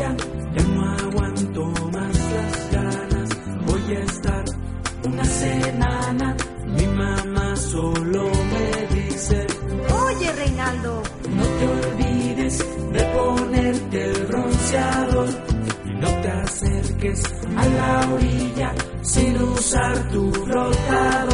oigan, ya no aguanto más las ganas, voy a estar una semana. Mi mamá solo me dice: oye, Reinaldo, no te olvides de ponerte el bronceador y no te acerques a la orilla sin usar tu flotador.